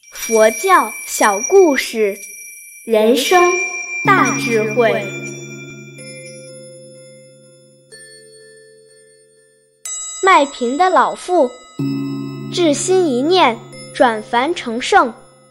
佛教小故事，人生大智慧。卖贫的老妇，至心一念，转凡成圣。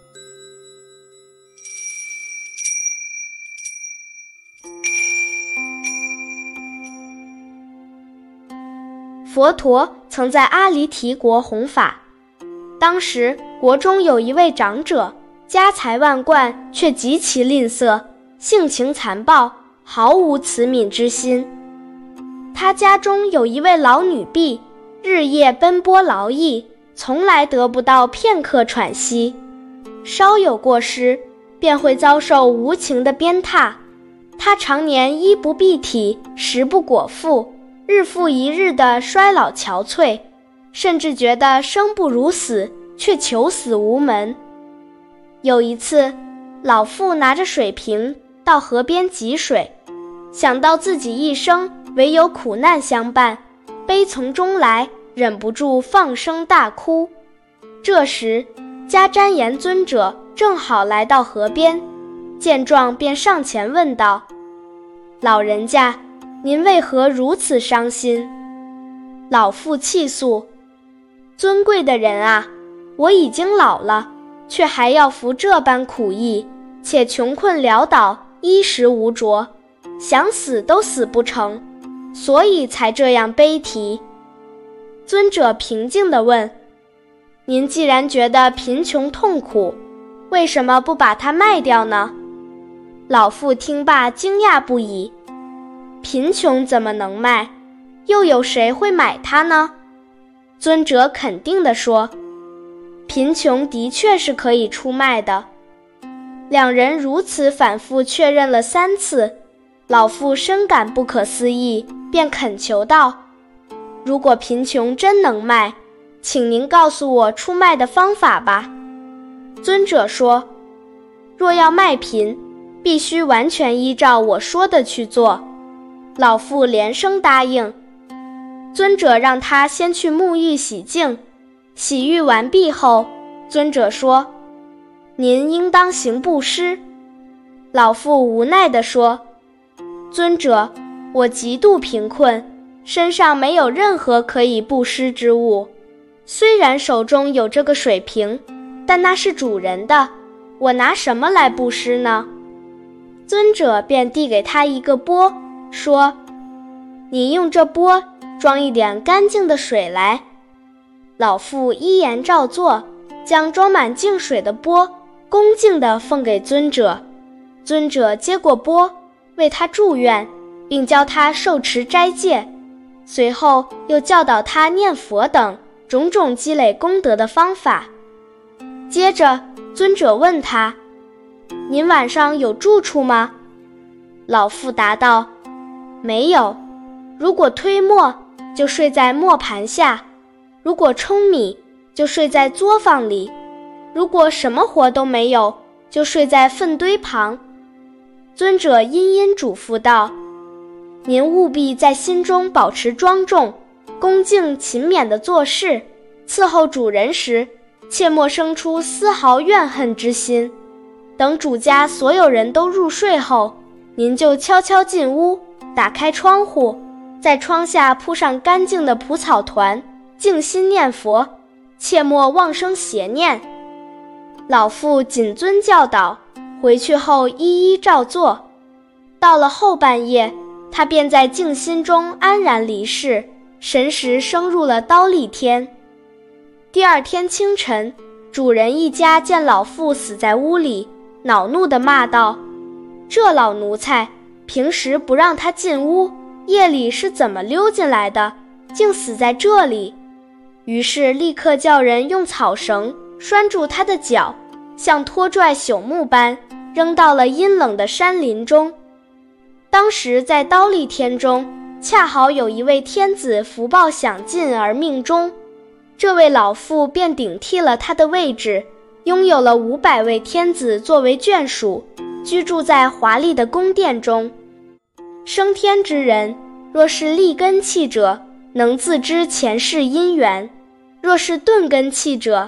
佛陀曾在阿离提国弘法，当时国中有一位长者，家财万贯，却极其吝啬，性情残暴，毫无慈悯之心。他家中有一位老女婢，日夜奔波劳役，从来得不到片刻喘息，稍有过失，便会遭受无情的鞭挞。他常年衣不蔽体，食不果腹，日复一日的衰老憔悴，甚至觉得生不如死，却求死无门。有一次，老妇拿着水瓶到河边汲水，想到自己一生唯有苦难相伴，悲从中来，忍不住放声大哭。这时，迦旃延尊者正好来到河边，见状便上前问道：“老人家，您为何如此伤心？”老妇泣诉：“尊贵的人啊，我已经老了，却还要服这般苦役，且穷困潦倒，衣食无着，想死都死不成，所以才这样悲啼。”尊者平静地问：“您既然觉得贫穷痛苦，为什么不把它卖掉呢？”老妇听罢惊讶不已，贫穷怎么能卖？又有谁会买它呢？尊者肯定地说：“贫穷的确是可以出卖的。”两人如此反复确认了3次，老妇深感不可思议，便恳求道：“如果贫穷真能卖，请您告诉我出卖的方法吧。”尊者说：“若要卖贫，必须完全依照我说的去做。”老妇连声答应。尊者让他先去沐浴洗净，洗浴完毕后，尊者说：“您应当行布施。”老妇无奈地说：“尊者，我极度贫困，身上没有任何可以布施之物。虽然手中有这个水瓶，但那是主人的，我拿什么来布施呢？”尊者便递给他一个钵，说：“你用这钵装一点干净的水来。”老妇依言照做，将装满净水的钵恭敬地奉给尊者。尊者接过钵，为他祝愿，并教他受持斋戒，随后又教导他念佛等种种积累功德的方法。接着，尊者问他：“您晚上有住处吗？”老妇答道：“没有，如果推磨，就睡在磨盘下；如果舂米，就睡在作坊里；如果什么活都没有，就睡在粪堆旁。”尊者殷殷嘱咐道：“您务必在心中保持庄重、恭敬、勤勉的做事，伺候主人时，切莫生出丝毫怨恨之心。等主家所有人都入睡后，您就悄悄进屋，打开窗户，在窗下铺上干净的蒲草团，静心念佛，切莫妄生邪念。”老妇谨遵教导，回去后一一照做。到了后半夜，他便在静心中安然离世，神识升入了忉利天。第二天清晨，主人一家见老妇死在屋里，恼怒地骂道：“这老奴才，平时不让他进屋，夜里是怎么溜进来的，竟死在这里。”于是立刻叫人用草绳拴住他的脚，像拖拽朽木般扔到了阴冷的山林中。当时在忉利天中，恰好有一位天子福报享尽而命终，这位老妇便顶替了他的位置，拥有了500位天子作为眷属，居住在华丽的宫殿中。升天之人，若是立根器者，能自知前世因缘；若是顿根器者，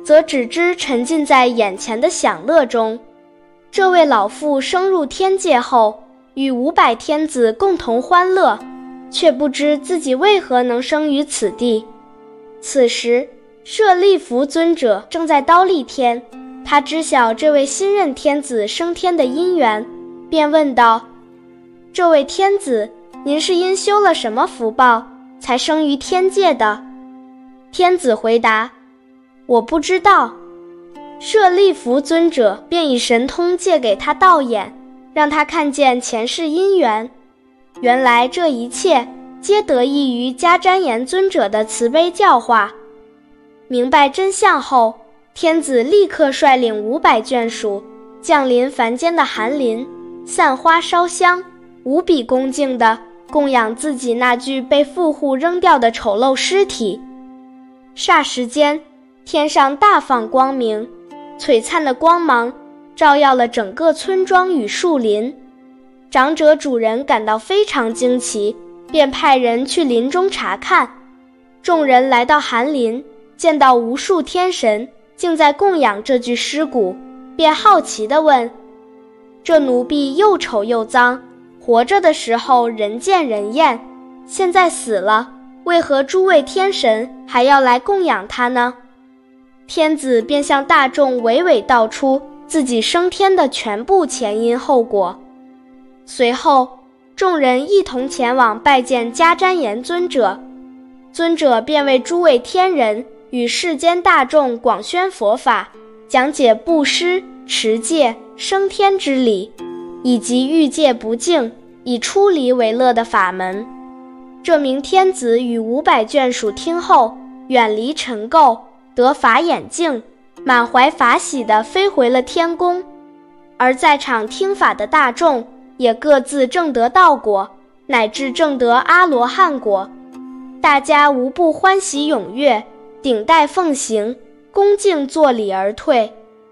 则只知沉浸在眼前的享乐中。这位老妇升入天界后，与500天子共同欢乐，却不知自己为何能生于此地。此时，舍利弗尊者正在忉利天，他知晓这位新任天子升天的因缘，便问道：这位天子，您是因修了什么福报，才生于天界的？天子回答：我不知道。舍利弗尊者便以神通借给他道眼，让他看见前世因缘。原来这一切皆得益于迦旃延尊者的慈悲教化。明白真相后，天子立刻率领500眷属降临凡间的寒林，散花烧香，无比恭敬地供养自己那具被富户扔掉的丑陋尸体。霎时间，天上大放光明，璀璨的光芒照耀了整个村庄与树林。长者主人感到非常惊奇，便派人去林中查看。众人来到寒林，见到无数天神竟在供养这具尸骨，便好奇地问：这奴婢又丑又脏，活着的时候人见人厌，现在死了，为何诸位天神还要来供养他呢？天子便向大众娓娓道出自己升天的全部前因后果。随后，众人一同前往拜见迦旃延尊者，尊者便为诸位天人与世间大众广宣佛法，讲解布施、持戒、升天之理，以及欲戒不净，以出离为乐的法门。这名天子与500眷属听后，远离尘垢，得法眼净，满怀法喜地飞回了天宫。而在场听法的大众也各自证得道果，乃至证得阿罗汉果。大家无不欢喜踊跃，顶戴奉行，恭敬作礼而退。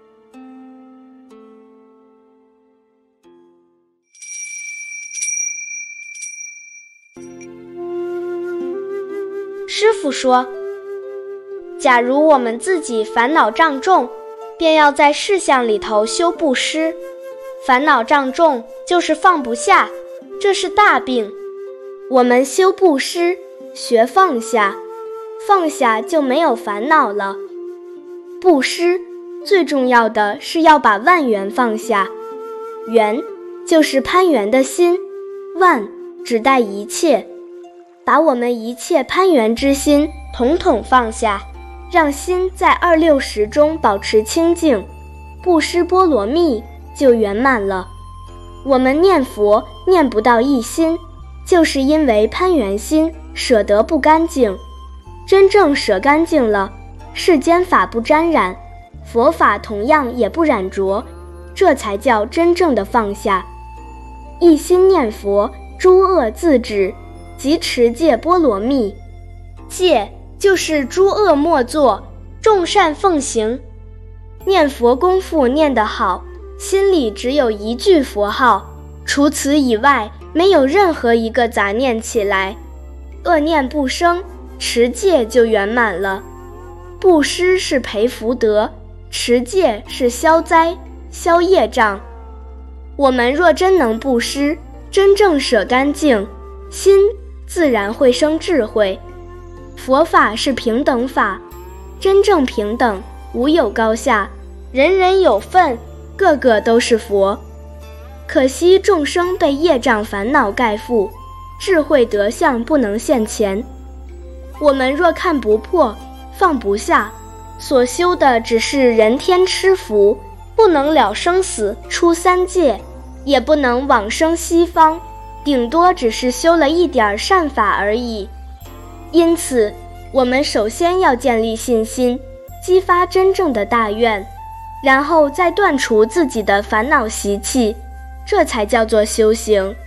师父说，假如我们自己烦恼障重，便要在事项里头修布施。烦恼障重就是放不下，这是大病。我们修布施，学放下，放下就没有烦恼了。布施最重要的是要把万缘放下，缘就是攀缘的心，万指代一切，把我们一切攀缘之心统统放下，让心在260中保持清净，布施波罗蜜就圆满了。我们念佛念不到一心，就是因为攀缘心舍得不干净。真正舍干净了，世间法不沾染，佛法同样也不染着，这才叫真正的放下。一心念佛，诸恶自止，即持戒波罗蜜。戒就是诸恶莫作，众善奉行。念佛功夫念得好，心里只有一句佛号，除此以外没有任何一个杂念起来，恶念不生，持戒就圆满了。布施是培福德，持戒是消灾消业障。我们若真能布施，真正舍干净，心自然会生智慧。佛法是平等法，真正平等，无有高下，人人有份，个个都是佛。可惜众生被业障烦恼盖覆，智慧德相不能现前。我们若看不破，放不下，所修的只是人天吃福，不能了生死出三界，也不能往生西方，顶多只是修了一点善法而已。因此，我们首先要建立信心，激发真正的大愿，然后再断除自己的烦恼习气，这才叫做修行。